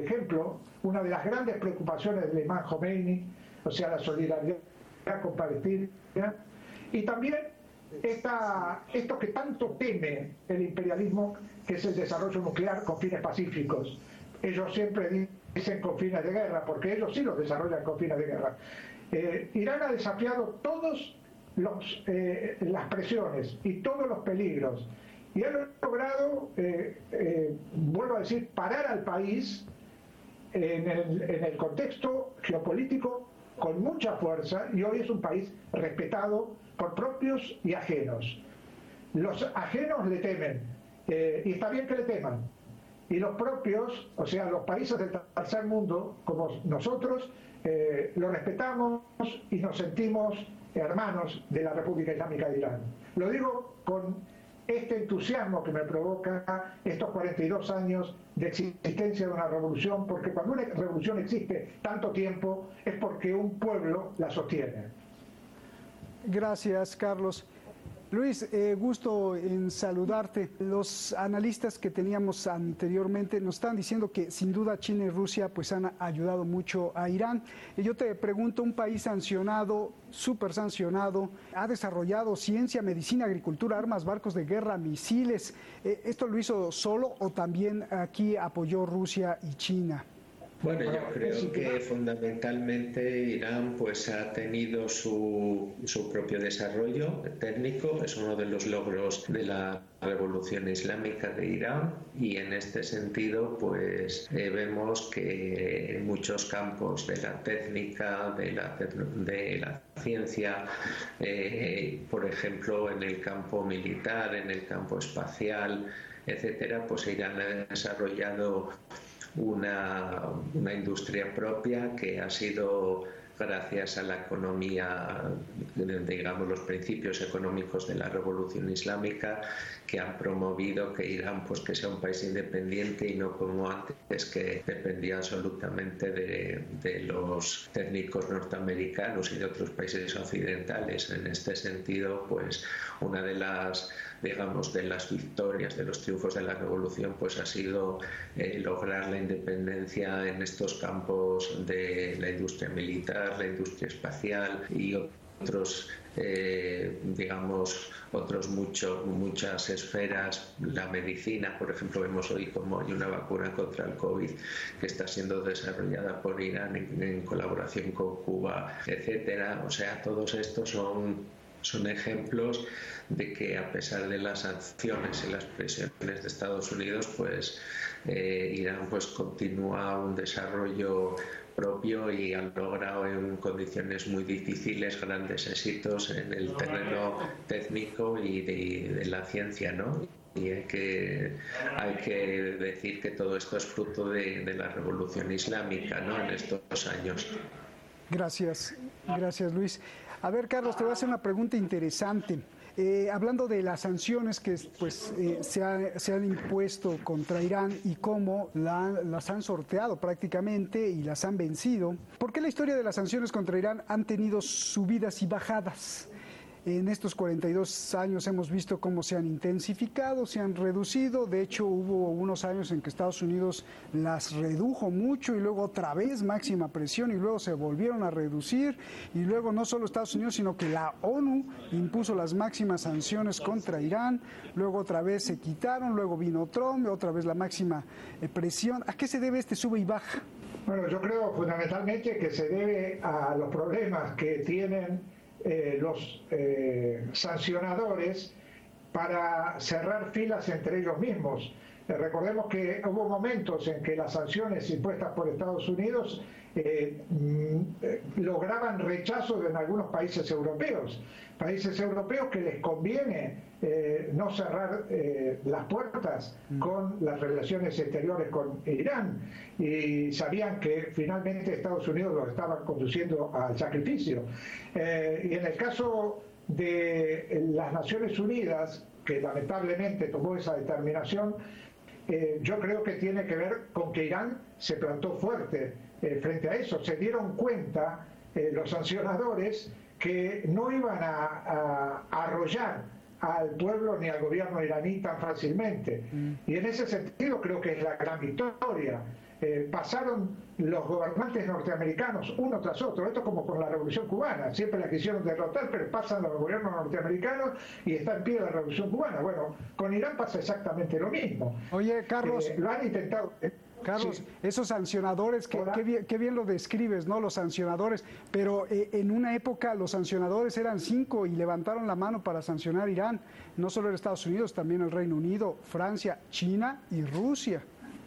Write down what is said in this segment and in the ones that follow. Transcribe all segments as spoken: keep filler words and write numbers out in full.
ejemplo, una de las grandes preocupaciones del imán Khomeini, o sea, la solidaridad con Palestina, y también esta, esto que tanto teme el imperialismo, que es el desarrollo nuclear con fines pacíficos. Ellos siempre dicen con fines de guerra, porque ellos sí los desarrollan con fines de guerra. Eh, Irán ha desafiado todos los, eh, las presiones y todos los peligros, y ha logrado, eh, eh, vuelvo a decir, parar al país en el, en el contexto geopolítico con mucha fuerza, y hoy es un país respetado por propios y ajenos. Los ajenos le temen, eh, y está bien que le teman, y los propios, o sea, los países del tercer mundo, como nosotros, eh, lo respetamos y nos sentimos hermanos de la República Islámica de Irán. Lo digo con este entusiasmo que me provoca estos cuarenta y dos años de existencia de una revolución, porque cuando una revolución existe tanto tiempo es porque un pueblo la sostiene. Gracias, Carlos. Luis, eh, gusto en saludarte. Los analistas que teníamos anteriormente nos están diciendo que sin duda China y Rusia pues han ayudado mucho a Irán. Y yo te pregunto, un país sancionado, súper sancionado, ha desarrollado ciencia, medicina, agricultura, armas, barcos de guerra, misiles. Eh, ¿Esto lo hizo solo o también aquí apoyó Rusia y China? Bueno, yo creo que fundamentalmente Irán pues ha tenido su, su propio desarrollo técnico, es uno de los logros de la Revolución Islámica de Irán, y en este sentido pues eh, vemos que en muchos campos de la técnica, de la, de la ciencia, eh, por ejemplo en el campo militar, en el campo espacial, etcétera, pues Irán ha desarrollado Una, una industria propia que ha sido gracias a la economía, digamos, los principios económicos de la Revolución Islámica, que han promovido que Irán pues que sea un país independiente y no como antes, que dependía absolutamente de, de los técnicos norteamericanos y de otros países occidentales. En este sentido, pues una de las digamos de las victorias, de los triunfos de la revolución, pues ha sido eh, lograr la independencia en estos campos de la industria militar, la industria espacial y otros eh, digamos otros muchos muchas esferas. La medicina, por ejemplo, vemos hoy como hay una vacuna contra el COVID que está siendo desarrollada por Irán en, en colaboración con Cuba, etcétera. O sea, todos estos son Son ejemplos de que a pesar de las sanciones y las presiones de Estados Unidos, pues eh, Irán pues continúa un desarrollo propio y ha logrado en condiciones muy difíciles grandes éxitos en el terreno técnico y de, de la ciencia, ¿no? Y hay que, hay que decir que todo esto es fruto de, de la Revolución Islámica, ¿no?, en estos años. Gracias, gracias Luis. A ver, Carlos, te voy a hacer una pregunta interesante. Eh, hablando de las sanciones que pues, eh, se, ha, se han impuesto contra Irán y cómo la, las han sorteado prácticamente y las han vencido, ¿por qué la historia de las sanciones contra Irán han tenido subidas y bajadas? En estos cuarenta y dos años hemos visto cómo se han intensificado, se han reducido. De hecho, hubo unos años en que Estados Unidos las redujo mucho y luego otra vez máxima presión y luego se volvieron a reducir. Y luego no solo Estados Unidos, sino que la ONU impuso las máximas sanciones contra Irán. Luego otra vez se quitaron, luego vino Trump, otra vez la máxima presión. ¿A qué se debe este sube y baja? Bueno, yo creo fundamentalmente que se debe a los problemas que tienen Eh, los eh, sancionadores para cerrar filas entre ellos mismos. Eh, recordemos que hubo momentos en que las sanciones impuestas por Estados Unidos eh, mm, eh, lograban rechazo en algunos países europeos, países europeos que les conviene eh, no cerrar eh, las puertas con las relaciones exteriores con Irán, y sabían que finalmente Estados Unidos los estaba conduciendo al sacrificio. Eh, y en el caso de las Naciones Unidas, que lamentablemente tomó esa determinación, eh, yo creo que tiene que ver con que Irán se plantó fuerte eh, frente a eso. Se dieron cuenta eh, los sancionadores que no iban a, a arrollar al pueblo ni al gobierno iraní tan fácilmente. Mm. Y en ese sentido creo que es la gran victoria. eh, pasaron los gobernantes norteamericanos uno tras otro. Esto es como con la Revolución Cubana, siempre la quisieron derrotar, pero pasan los gobiernos norteamericanos y está en pie la Revolución Cubana. Bueno, con Irán pasa exactamente lo mismo. Oye, Carlos, eh, lo han intentado. Eh, Carlos, sí. esos sancionadores, qué, qué, bien, qué bien lo describes, ¿no? Los sancionadores, pero eh, en una época los sancionadores eran cinco y levantaron la mano para sancionar Irán, no solo en Estados Unidos, también el Reino Unido, Francia, China y Rusia.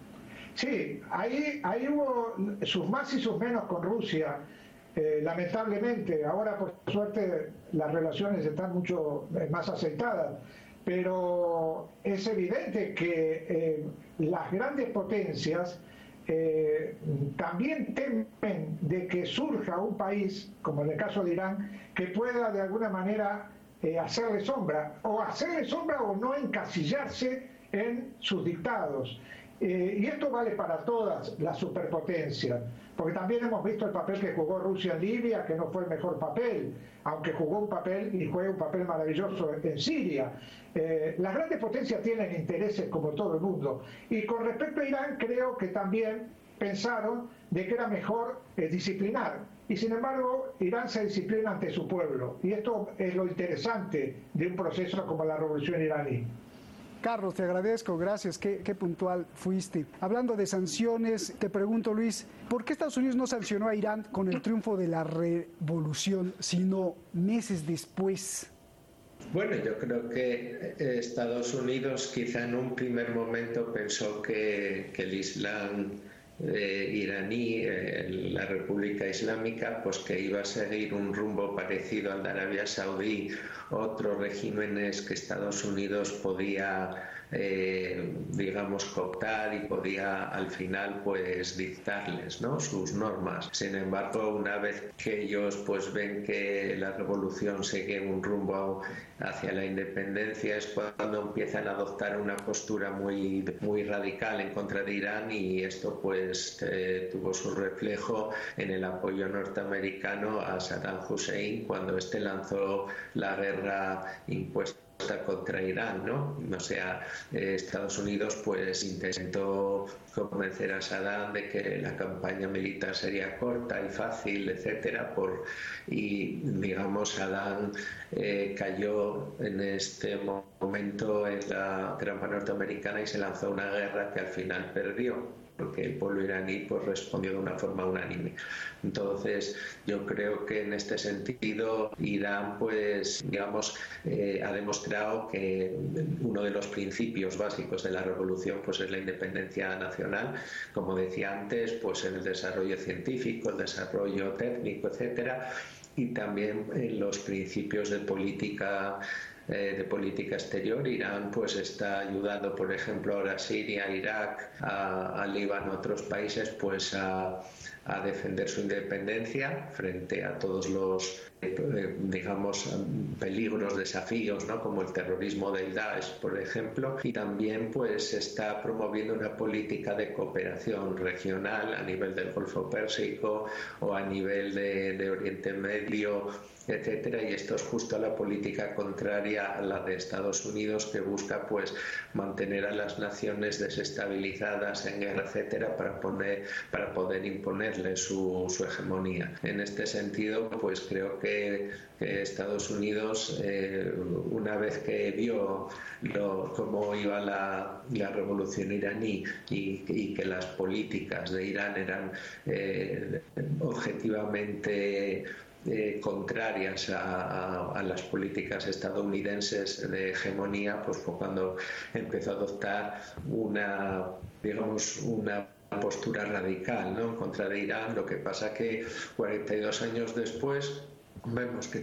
Sí, ahí, ahí hubo sus más y sus menos con Rusia, eh, lamentablemente. Ahora, por suerte, las relaciones están mucho más aceitadas, pero es evidente que eh, las grandes potencias eh, también temen de que surja un país, como en el caso de Irán, que pueda de alguna manera eh, hacerle sombra, o hacerle sombra o no encasillarse en sus dictados. Eh, y esto vale para todas las superpotencias, porque también hemos visto el papel que jugó Rusia en Libia, que no fue el mejor papel, aunque jugó un papel y juega un papel maravilloso en Siria. Eh, las grandes potencias tienen intereses como todo el mundo. Y con respecto a Irán, creo que también pensaron de que era mejor eh, disciplinar. Y sin embargo, Irán se disciplina ante su pueblo. Y esto es lo interesante de un proceso como la revolución iraní. Carlos, te agradezco, gracias, qué, qué puntual fuiste. Hablando de sanciones, te pregunto, Luis, ¿por qué Estados Unidos no sancionó a Irán con el triunfo de la revolución, sino meses después? Bueno, yo creo que Estados Unidos quizá en un primer momento pensó que, que el Islam eh, iraní, eh, la República Islámica, pues que iba a seguir un rumbo parecido al de Arabia Saudí, otros regímenes que Estados Unidos podía, eh, digamos, cooptar y podía al final pues dictarles, ¿no?, sus normas. Sin embargo, una vez que ellos pues ven que la revolución sigue un rumbo hacia la independencia, es cuando empiezan a adoptar una postura muy, muy radical en contra de Irán, y esto pues eh, tuvo su reflejo en el apoyo norteamericano a Saddam Hussein cuando este lanzó la guerra impuesta contra Irán, ¿no? O sea, eh, Estados Unidos pues intentó convencer a Saddam de que la campaña militar sería corta y fácil, etcétera, por y digamos Saddam eh, cayó en este momento en la trampa norteamericana y se lanzó una guerra que al final perdió, porque el pueblo iraní pues respondió de una forma unánime. Entonces yo creo que en este sentido Irán pues digamos eh, ha demostrado que uno de los principios básicos de la revolución pues es la independencia nacional, como decía antes, pues en el desarrollo científico, el desarrollo técnico, etcétera, y también en los principios de política de política exterior. Irán pues está ayudando, por ejemplo, ahora a Siria, a Irak, a, a Líbano, a otros países pues a, a defender su independencia frente a todos los eh, digamos peligros, desafíos, ¿no?, como el terrorismo del Daesh, por ejemplo, y también pues está promoviendo una política de cooperación regional a nivel del Golfo Pérsico o a nivel de, de Oriente Medio, etcétera, y esto es justo la política contraria a la de Estados Unidos, que busca pues mantener a las naciones desestabilizadas en guerra, etcétera, para poner para poder imponerle su, su hegemonía. En este sentido, pues creo que, que Estados Unidos, eh, una vez que vio lo, cómo iba la, la revolución iraní y, y que las políticas de Irán eran eh, objetivamente Eh, contrarias a, a, a las políticas estadounidenses de hegemonía, pues fue cuando empezó a adoptar una, digamos, una postura radical, ¿no?, en contra de Irán. Lo que pasa que cuarenta y dos años después vemos que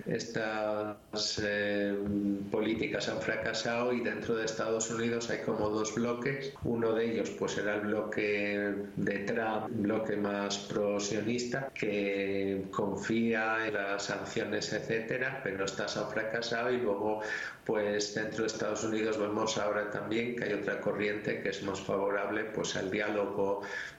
estas eh, políticas han fracasado y dentro de Estados Unidos hay como dos bloques. Uno de ellos pues era el bloque de Trump, un bloque más pro-sionista, que confía en las sanciones, etcétera, pero estas han fracasado. Y luego pues dentro de Estados Unidos vemos ahora también que hay otra corriente que es más favorable pues al diálogo,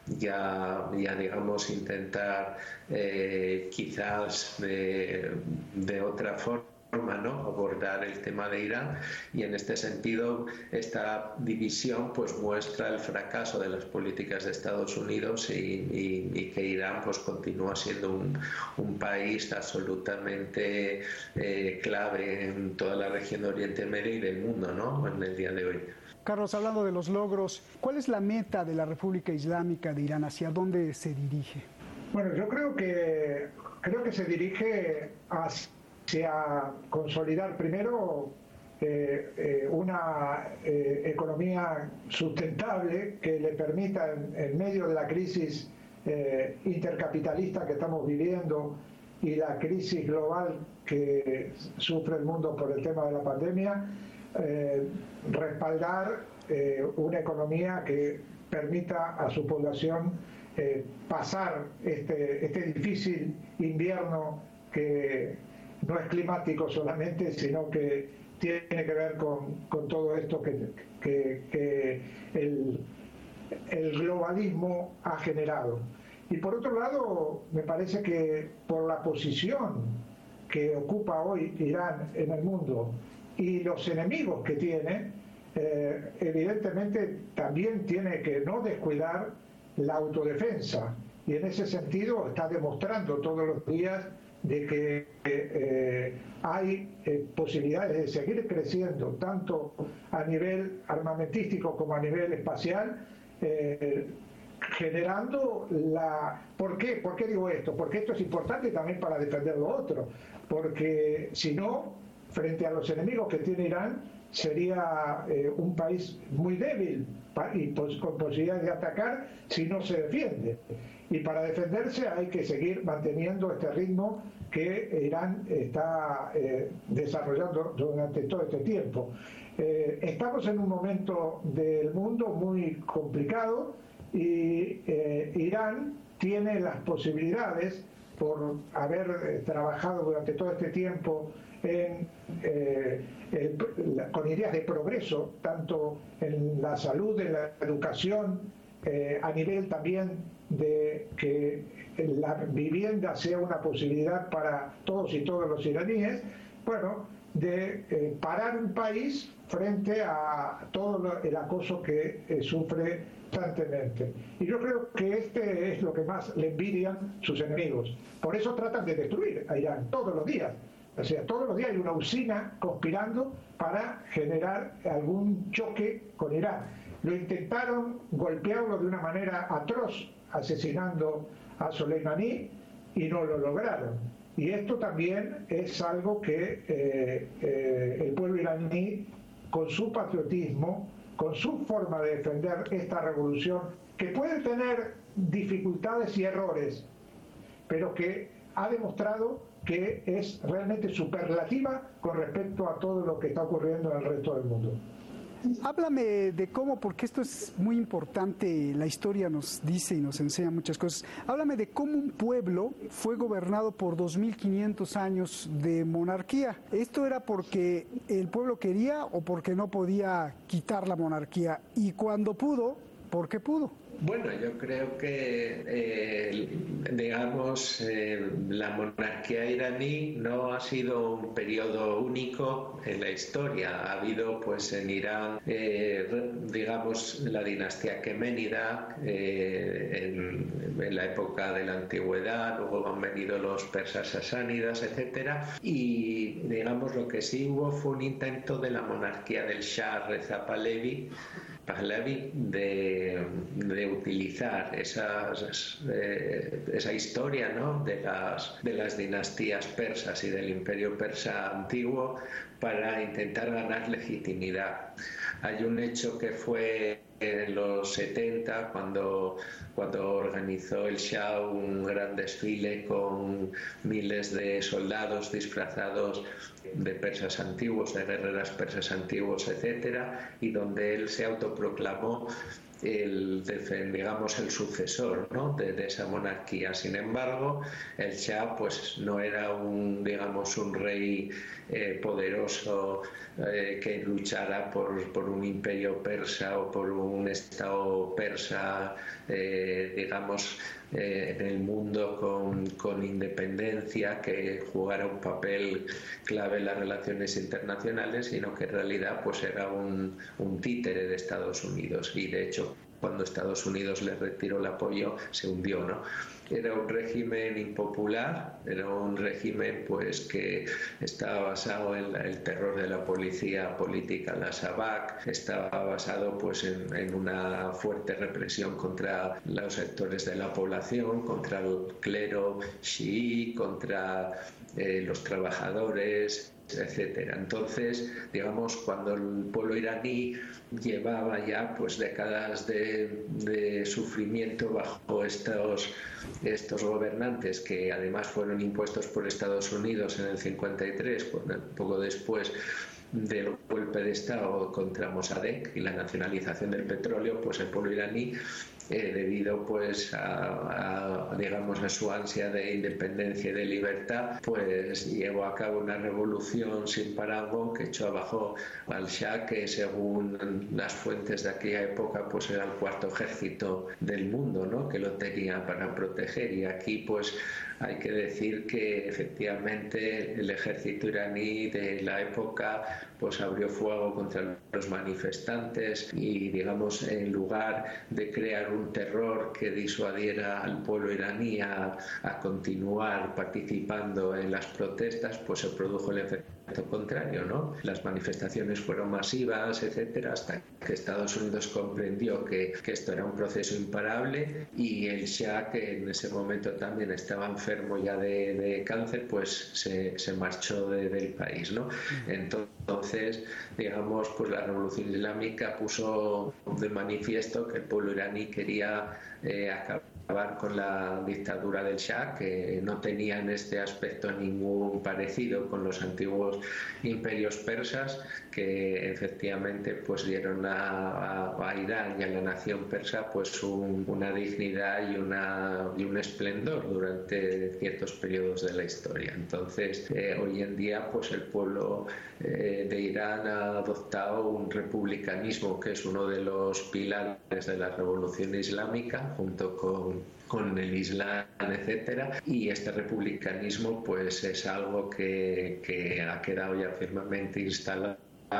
ya, ya digamos intentar eh, quizás de, de otra forma ¿no? abordar el tema de Irán, y en este sentido esta división pues muestra el fracaso de las políticas de Estados Unidos y, y, y que Irán pues continúa siendo un, un país absolutamente eh, clave en toda la región de Oriente Medio y del mundo, ¿no? en el día de hoy. Carlos, hablando de los logros, ¿cuál es la meta de la República Islámica de Irán? ¿Hacia dónde se dirige? Bueno, yo creo que creo que se dirige hacia hacia consolidar primero eh, eh, una eh, economía sustentable que le permita, en, en medio de la crisis eh, intercapitalista que estamos viviendo y la crisis global que sufre el mundo por el tema de la pandemia, eh, respaldar eh, una economía que permita a su población eh, pasar este, este difícil invierno que no es climático solamente, sino que tiene que ver con, con todo esto que, que, que el, el globalismo ha generado. Y por otro lado, me parece que por la posición que ocupa hoy Irán en el mundo y los enemigos que tiene, eh, evidentemente también tiene que no descuidar la autodefensa. Y en ese sentido está demostrando todos los días de que eh, hay eh, posibilidades de seguir creciendo tanto a nivel armamentístico como a nivel espacial, eh, generando la... ¿Por qué? ¿Por qué digo esto? Porque esto es importante también para defender lo otro, porque si no, frente a los enemigos que tiene Irán, sería eh, un país muy débil y pues, con posibilidades de atacar si no se defiende. Y para defenderse hay que seguir manteniendo este ritmo que Irán está eh, desarrollando durante todo este tiempo. Eh, estamos en un momento del mundo muy complicado y eh, Irán tiene las posibilidades, por haber eh, trabajado durante todo este tiempo en, eh, el, la, con ideas de progreso, tanto en la salud, en la educación, eh, a nivel también de que la vivienda sea una posibilidad para todos y todos los iraníes, bueno, de eh, parar un país frente a todo lo, el acoso que eh, sufre constantemente. Y yo creo que este es lo que más le envidian sus enemigos. Por eso tratan de destruir a Irán todos los días. O sea, todos los días hay una usina conspirando para generar algún choque con Irán. Lo intentaron golpearlo de una manera atroz, asesinando a Soleimani, y no lo lograron. Y esto también es algo que eh, eh, el pueblo iraní, con su patriotismo, con su forma de defender esta revolución, que puede tener dificultades y errores, pero que ha demostrado que es realmente superlativa con respecto a todo lo que está ocurriendo en el resto del mundo. Háblame de cómo, porque esto es muy importante, la historia nos dice y nos enseña muchas cosas. Háblame de cómo un pueblo fue gobernado por dos mil quinientos años de monarquía. ¿Esto era porque el pueblo quería o porque no podía quitar la monarquía? Y cuando pudo, ¿por qué pudo? Bueno, yo creo que, eh, digamos, eh, la monarquía iraní no ha sido un periodo único en la historia. Ha habido, pues, en Irán, eh, digamos, la dinastía aqueménida eh, en, en la época de la antigüedad, luego han venido los persas sasánidas, etcétera. Y, digamos, lo que sí hubo fue un intento de la monarquía del Shah Reza Pahlavi, Pahlavi de, de utilizar esas, eh, esa historia, ¿no?, de las, de las dinastías persas y del imperio persa antiguo para intentar ganar legitimidad. Hay un hecho que fue en los setenta, cuando, cuando organizó el Shah un gran desfile con miles de soldados disfrazados de persas antiguos, de guerreras persas antiguos, etcétera, y donde él se autoproclamó el, digamos, el sucesor, ¿no?, de, de esa monarquía. Sin embargo, el Shah, pues, no era un, digamos, un rey eh, poderoso eh, que luchara por, por un imperio persa o por un estado persa, eh, digamos, eh, en el mundo con, con independencia, que jugara un papel clave en las relaciones internacionales, sino que en realidad pues era un, un títere de Estados Unidos, y de hecho cuando Estados Unidos le retiró el apoyo se hundió, ¿no? Era un régimen impopular, era un régimen pues que estaba basado en la, el terror de la policía política, la SAVAK, estaba basado pues en, en una fuerte represión contra los sectores de la población, contra el clero chií, contra eh, los trabajadores, etcétera. Entonces, digamos, cuando el pueblo iraní llevaba ya pues décadas de, de sufrimiento bajo estos, estos gobernantes, que además fueron impuestos por Estados Unidos en el cincuenta y tres, cuando, poco después del golpe de Estado contra Mossadegh y la nacionalización del petróleo, pues el pueblo iraní, Eh, debido pues a, a digamos a su ansia de independencia y de libertad, pues llevó a cabo una revolución sin parangón que echó abajo al Shah, que según las fuentes de aquella época pues era el cuarto ejército del mundo, ¿no?, que lo tenía para proteger. Y aquí pues hay que decir que efectivamente el ejército iraní de la época pues abrió fuego contra los manifestantes y, digamos, en lugar de crear un terror que disuadiera al pueblo iraní a, a continuar participando en las protestas, pues se produjo el efecto contrario, ¿no? Las manifestaciones fueron masivas, etcétera, hasta que Estados Unidos comprendió que, que esto era un proceso imparable, y el Shah, que en ese momento también estaba enfermo ya de, de cáncer, pues se, se marchó de, del país, ¿no? Entonces, digamos, pues la revolución islámica puso de manifiesto que el pueblo iraní quería eh, acabar con la dictadura del Shah, que no tenía en este aspecto ningún parecido con los antiguos imperios persas, que efectivamente pues dieron a, a, a Irán y a la nación persa pues un, una dignidad y, una, y un esplendor durante ciertos periodos de la historia. Entonces, eh, hoy en día pues el pueblo eh, de Irán ha adoptado un republicanismo que es uno de los pilares de la revolución islámica, junto con con el Islam, etcétera, y este republicanismo pues es algo que, que ha quedado ya firmemente instalado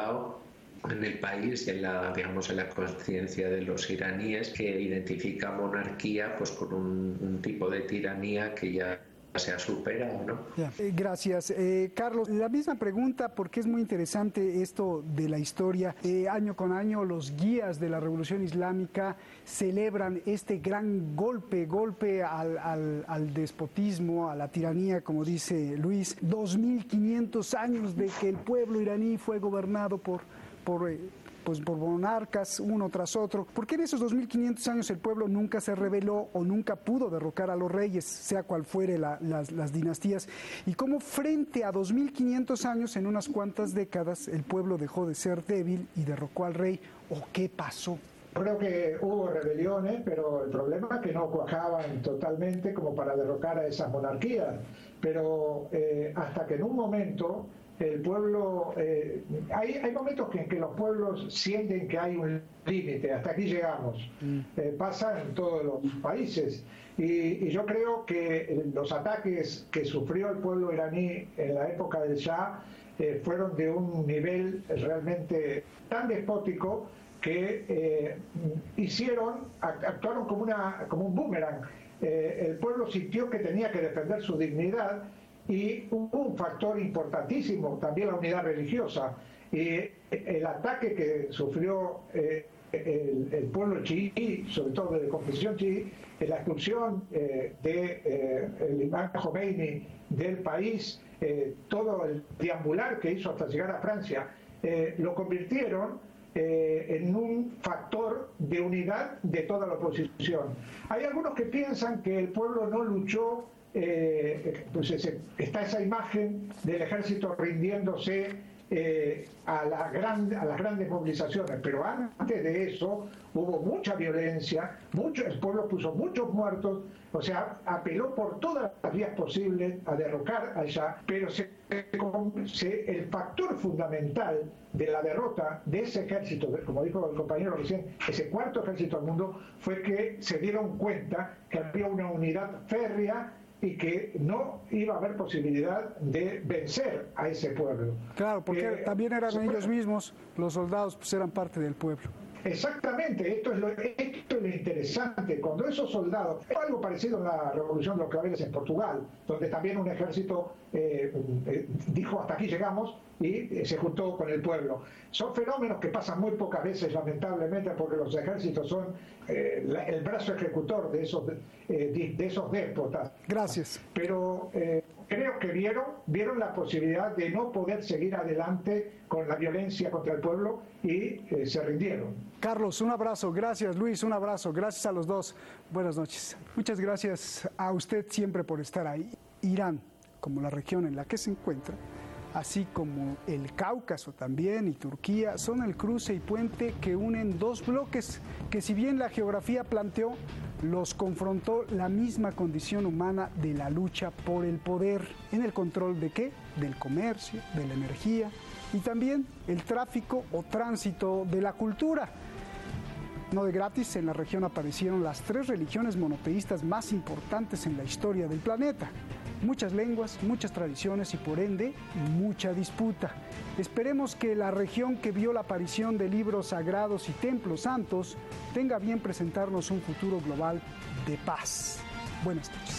en el país y en la, digamos, en la conciencia de los iraníes, que identifica monarquía pues con un, un tipo de tiranía que ya se ha superado, ¿no? Yeah. Eh, gracias. Eh, Carlos, la misma pregunta, porque es muy interesante esto de la historia. Eh, año con año los guías de la Revolución Islámica celebran este gran golpe, golpe al, al, al despotismo, a la tiranía, como dice Luis. dos mil quinientos años de que el pueblo iraní fue gobernado por... por eh, pues por monarcas uno tras otro. ¿Por qué en esos dos mil quinientos años el pueblo nunca se rebeló o nunca pudo derrocar a los reyes, sea cual fuere la, las, las dinastías? Y cómo frente a dos mil quinientos años, en unas cuantas décadas, el pueblo dejó de ser débil y derrocó al rey. ¿O qué pasó? Creo que hubo rebeliones, pero el problema es que no cuajaban totalmente como para derrocar a esas monarquías. Pero eh, hasta que en un momento el pueblo, eh, hay, hay momentos que, en que los pueblos sienten que hay un límite, hasta aquí llegamos. Mm. Eh, pasa en todos los países. Y, y yo creo que los ataques que sufrió el pueblo iraní en la época del Shah eh, fueron de un nivel realmente tan despótico que eh, hicieron, actuaron como, una, como un boomerang. Eh, el pueblo sintió que tenía que defender su dignidad, y hubo un factor importantísimo, también la unidad religiosa. Y el ataque que sufrió eh, el, el pueblo chií, sobre todo de confesión chií, la expulsión eh, de eh, el imán Khomeini del país, eh, todo el deambular que hizo hasta llegar a Francia, eh, lo convirtieron eh, en un factor de unidad de toda la oposición. Hay algunos que piensan que el pueblo no luchó. Eh, pues ese, está esa imagen del ejército rindiéndose eh, a, la gran, a las grandes movilizaciones, pero antes de eso hubo mucha violencia, mucho, el pueblo puso muchos muertos, o sea, apeló por todas las vías posibles a derrocar a Shah, pero se, se, el factor fundamental de la derrota de ese ejército, como dijo el compañero recién, ese cuarto ejército del mundo, fue que se dieron cuenta que había una unidad férrea y que no iba a haber posibilidad de vencer a ese pueblo. Claro, porque eh, también eran ellos mismos, los soldados, pues eran parte del pueblo. Exactamente, esto es, lo, esto es lo interesante. Cuando esos soldados, algo parecido en la Revolución de los Claveles en Portugal, donde también un ejército eh, eh, dijo hasta aquí llegamos y eh, se juntó con el pueblo. Son fenómenos que pasan muy pocas veces, lamentablemente, porque los ejércitos son eh, la, el brazo ejecutor de esos, eh, de esos déspotas. Gracias. Pero eh, creo que vieron, vieron la posibilidad de no poder seguir adelante con la violencia contra el pueblo y eh, se rindieron. Carlos, un abrazo. Gracias, Luis, un abrazo. Gracias a los dos. Buenas noches. Muchas gracias a usted siempre por estar ahí. Irán, como la región en la que se encuentra, así como el Cáucaso también y Turquía, son el cruce y puente que unen dos bloques que, si bien la geografía planteó, los confrontó la misma condición humana de la lucha por el poder. ¿En el control de qué? Del comercio, de la energía y también el tráfico o tránsito de la cultura. No de gratis, en la región aparecieron las tres religiones monoteístas más importantes en la historia del planeta. Muchas lenguas, muchas tradiciones y por ende mucha disputa. Esperemos que la región que vio la aparición de libros sagrados y templos santos tenga bien presentarnos un futuro global de paz. Buenas noches.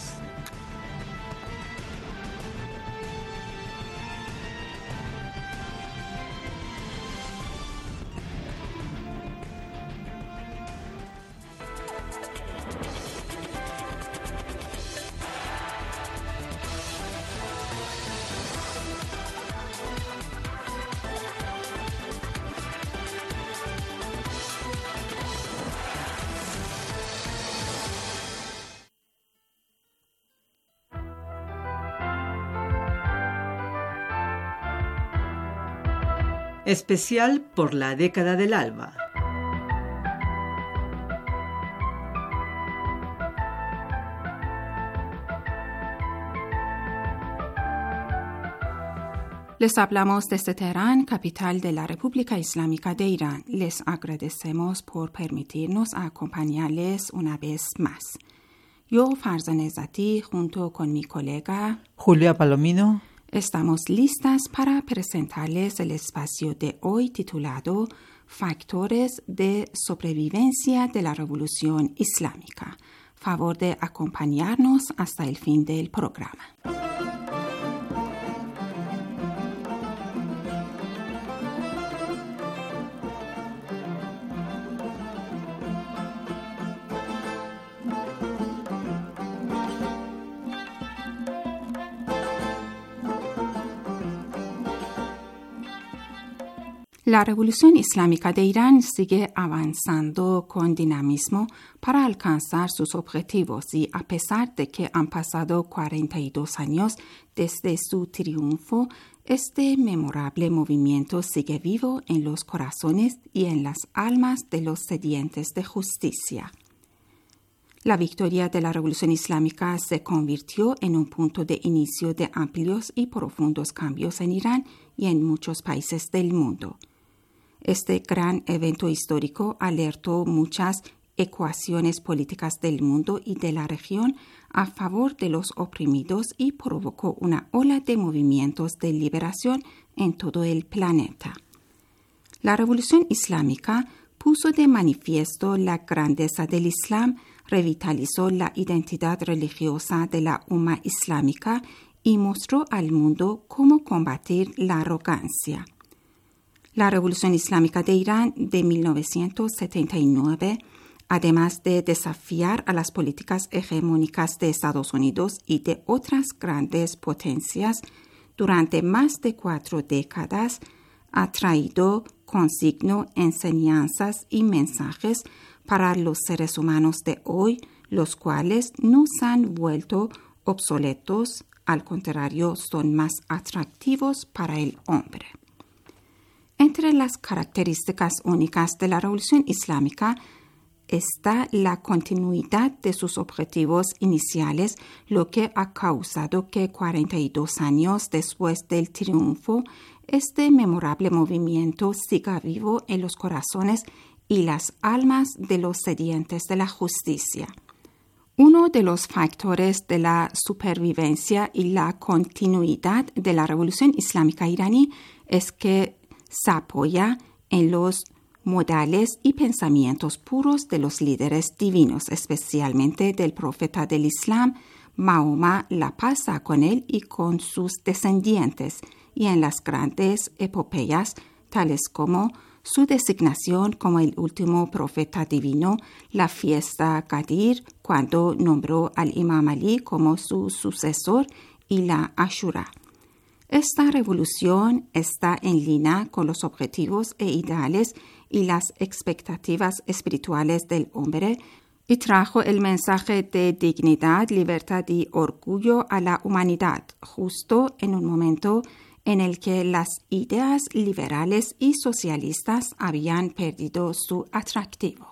Especial por la década del alba. Les hablamos desde Teherán, capital de la República Islámica de Irán. Les agradecemos por permitirnos acompañarles una vez más. Yo, Farzaneh Zati, junto con mi colega Julia Palomino, estamos listas para presentarles el espacio de hoy titulado Factores de sobrevivencia de la Revolución Islámica. Favor de acompañarnos hasta el fin del programa. La Revolución Islámica de Irán sigue avanzando con dinamismo para alcanzar sus objetivos y a pesar de que han pasado cuarenta y dos años desde su triunfo, este memorable movimiento sigue vivo en los corazones y en las almas de los sedientos de justicia. La victoria de la Revolución Islámica se convirtió en un punto de inicio de amplios y profundos cambios en Irán y en muchos países del mundo. Este gran evento histórico alertó muchas ecuaciones políticas del mundo y de la región a favor de los oprimidos y provocó una ola de movimientos de liberación en todo el planeta. La Revolución Islámica puso de manifiesto la grandeza del Islam, revitalizó la identidad religiosa de la Umma islámica y mostró al mundo cómo combatir la arrogancia. La Revolución Islámica de Irán de mil novecientos setenta y nueve, además de desafiar a las políticas hegemónicas de Estados Unidos y de otras grandes potencias durante más de cuatro décadas, ha traído consigo enseñanzas y mensajes para los seres humanos de hoy, los cuales no se han vuelto obsoletos, al contrario, son más atractivos para el hombre. entre las características únicas de la Revolución Islámica está la continuidad de sus objetivos iniciales, lo que ha causado que cuarenta y dos años después del triunfo, este memorable movimiento siga vivo en los corazones y las almas de los sedientes de la justicia. Uno de los factores de la supervivencia y la continuidad de la Revolución Islámica iraní es que se apoya en los modales y pensamientos puros de los líderes divinos, especialmente del profeta del Islam, Mahoma, la paz sea con él y con sus descendientes, y en las grandes epopeyas, tales como su designación como el último profeta divino, la fiesta Qadir, cuando nombró al Imam Ali como su sucesor, y la Ashura. Esta revolución está en línea con los objetivos e ideales y las expectativas espirituales del hombre y trajo el mensaje de dignidad, libertad y orgullo a la humanidad, justo en un momento en el que las ideas liberales y socialistas habían perdido su atractivo.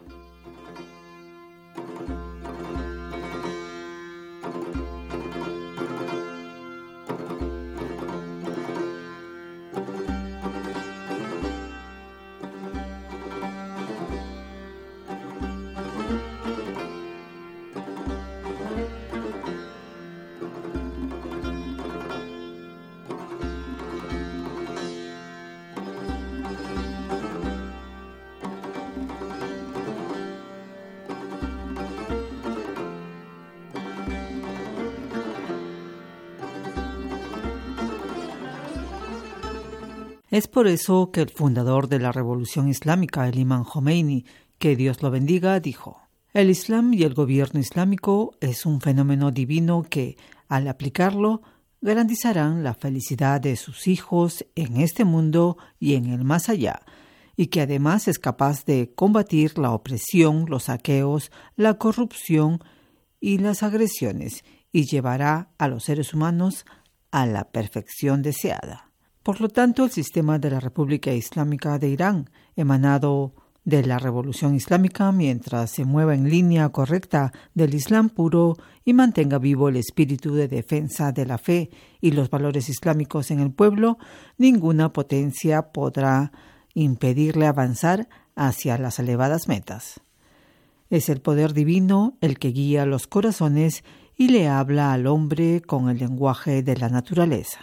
Es por eso que el fundador de la Revolución Islámica, el Imam Jomeini, que Dios lo bendiga, dijo: el Islam y el gobierno islámico es un fenómeno divino que, al aplicarlo, garantizarán la felicidad de sus hijos en este mundo y en el más allá, y que además es capaz de combatir la opresión, los saqueos, la corrupción y las agresiones, y llevará a los seres humanos a la perfección deseada. Por lo tanto, el sistema de la República Islámica de Irán, emanado de la Revolución Islámica, mientras se mueva en línea correcta del Islam puro y mantenga vivo el espíritu de defensa de la fe y los valores islámicos en el pueblo, ninguna potencia podrá impedirle avanzar hacia las elevadas metas. Es el poder divino el que guía los corazones y le habla al hombre con el lenguaje de la naturaleza.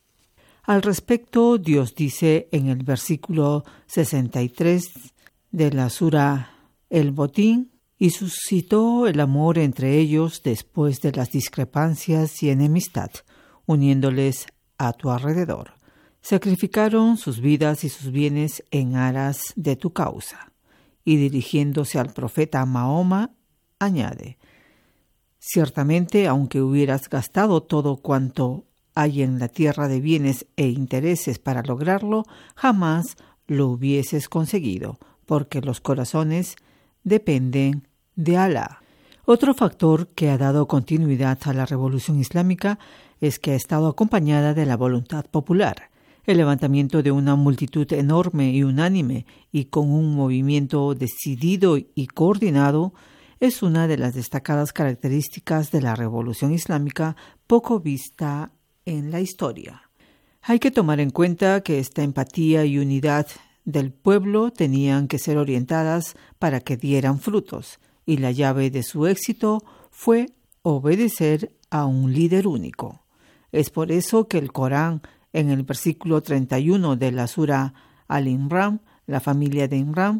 Al respecto, Dios dice en el versículo sesenta y tres de la sura El Botín: y suscitó el amor entre ellos después de las discrepancias y enemistad, uniéndoles a tu alrededor. Sacrificaron sus vidas y sus bienes en aras de tu causa. Y dirigiéndose al profeta Mahoma, añade: ciertamente, aunque hubieras gastado todo cuanto hay en la tierra de bienes e intereses para lograrlo, jamás lo hubieses conseguido, porque los corazones dependen de Alá. Otro factor que ha dado continuidad a la Revolución Islámica es que ha estado acompañada de la voluntad popular. El levantamiento de una multitud enorme y unánime y con un movimiento decidido y coordinado es una de las destacadas características de la Revolución Islámica, poco vista en la historia. Hay que tomar en cuenta que esta empatía y unidad del pueblo tenían que ser orientadas para que dieran frutos, y la llave de su éxito fue obedecer a un líder único. Es por eso que el Corán, en el versículo treinta y uno de la sura Al-Imran, la familia de Imran,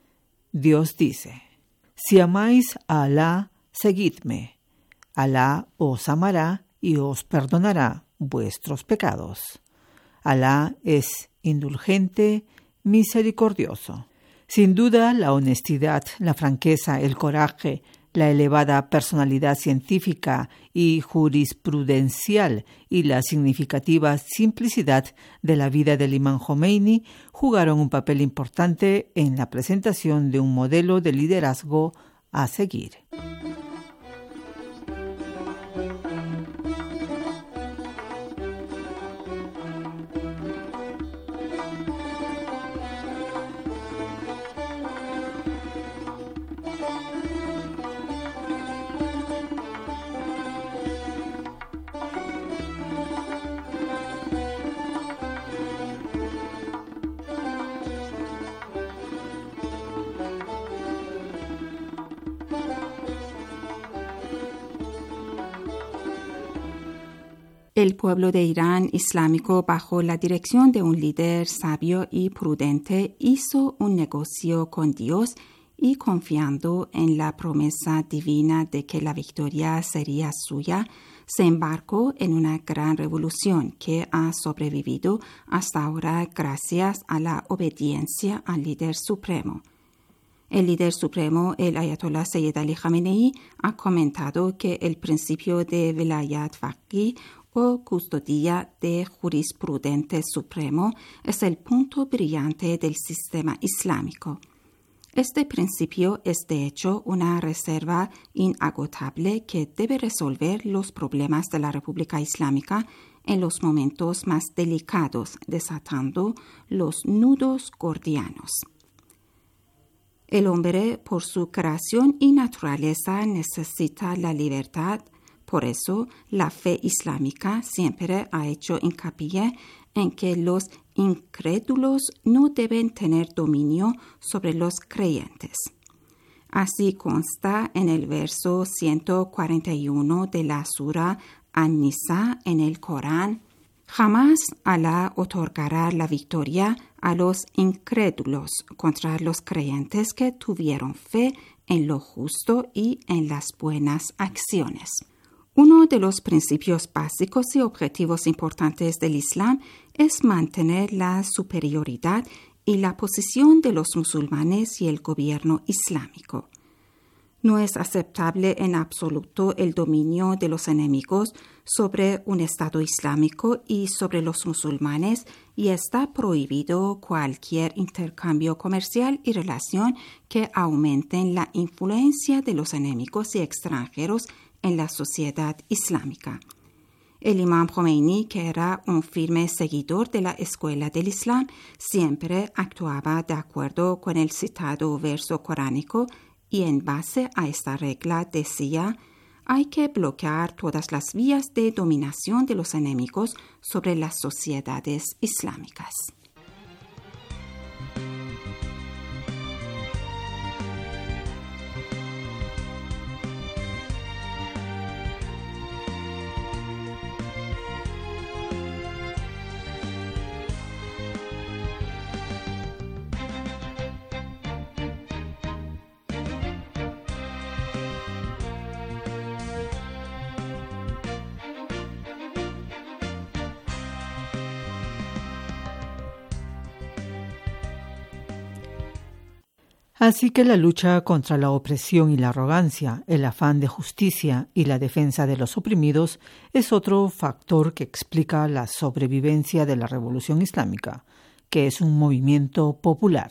Dios dice: si amáis a Alá, seguidme. Alá os amará y os perdonará vuestros pecados. Alá es indulgente, misericordioso. Sin duda, la honestidad, la franqueza, el coraje, la elevada personalidad científica y jurisprudencial y la significativa simplicidad de la vida del Imam Jomeini jugaron un papel importante en la presentación de un modelo de liderazgo a seguir. El pueblo de Irán islámico, bajo la dirección de un líder sabio y prudente, hizo un negocio con Dios y, confiando en la promesa divina de que la victoria sería suya, se embarcó en una gran revolución que ha sobrevivido hasta ahora gracias a la obediencia al líder supremo. El líder supremo, el Ayatollah Sayyid Ali Khamenei, ha comentado que el principio de Velayat Faqih o custodia de jurisprudente supremo es el punto brillante del sistema islámico. Este principio es, de hecho, una reserva inagotable que debe resolver los problemas de la República Islámica en los momentos más delicados, desatando los nudos gordianos. El hombre, por su creación y naturaleza, necesita la libertad. Por eso, la fe islámica siempre ha hecho hincapié en que los incrédulos no deben tener dominio sobre los creyentes. Así consta en el verso ciento cuarenta y uno de la Sura An-Nisa en el Corán: jamás Alá otorgará la victoria a los incrédulos contra los creyentes que tuvieron fe en lo justo y en las buenas acciones. Uno de los principios básicos y objetivos importantes del Islam es mantener la superioridad y la posición de los musulmanes y el gobierno islámico. No es aceptable en absoluto el dominio de los enemigos sobre un Estado islámico y sobre los musulmanes, y está prohibido cualquier intercambio comercial y relación que aumenten la influencia de los enemigos y extranjeros en la sociedad islámica. El imam Khomeini, que era un firme seguidor de la escuela del Islam, siempre actuaba de acuerdo con el citado verso coránico y en base a esta regla decía: hay que bloquear todas las vías de dominación de los enemigos sobre las sociedades islámicas. Así que la lucha contra la opresión y la arrogancia, el afán de justicia y la defensa de los oprimidos es otro factor que explica la sobrevivencia de la Revolución Islámica, que es un movimiento popular.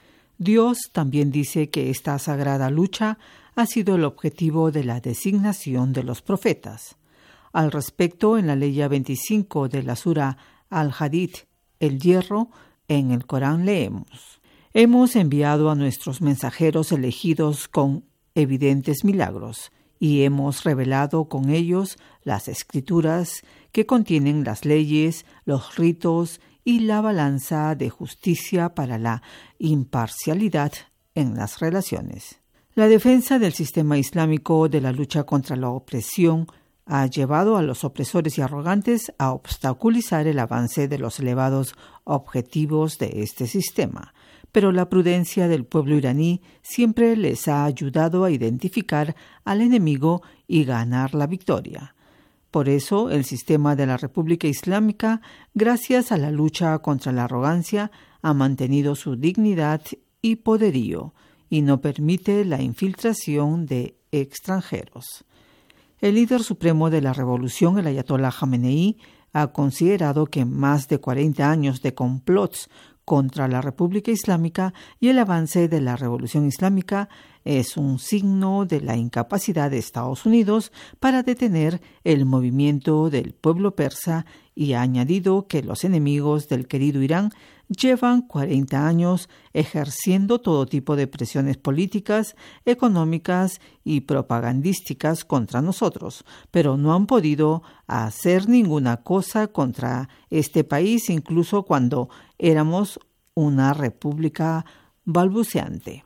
Dios también dice que esta sagrada lucha ha sido el objetivo de la designación de los profetas. Al respecto, en la ley veinticinco de la Sura Al-Hadid, el hierro, en el Corán leemos: hemos enviado a nuestros mensajeros elegidos con evidentes milagros y hemos revelado con ellos las escrituras que contienen las leyes, los ritos y la balanza de justicia para la imparcialidad en las relaciones. La defensa del sistema islámico de la lucha contra la opresión ha llevado a los opresores y arrogantes a obstaculizar el avance de los elevados objetivos de este sistema. Pero la prudencia del pueblo iraní siempre les ha ayudado a identificar al enemigo y ganar la victoria. Por eso, el sistema de la República Islámica, gracias a la lucha contra la arrogancia, ha mantenido su dignidad y poderío, y no permite la infiltración de extranjeros. El líder supremo de la revolución, el Ayatollah Khamenei, ha considerado que más de cuarenta años de complots contra la República Islámica y el avance de la Revolución Islámica es un signo de la incapacidad de Estados Unidos para detener el movimiento del pueblo persa, y ha añadido que los enemigos del querido Irán llevan cuarenta años ejerciendo todo tipo de presiones políticas, económicas y propagandísticas contra nosotros, pero no han podido hacer ninguna cosa contra este país, incluso cuando éramos una república balbuceante.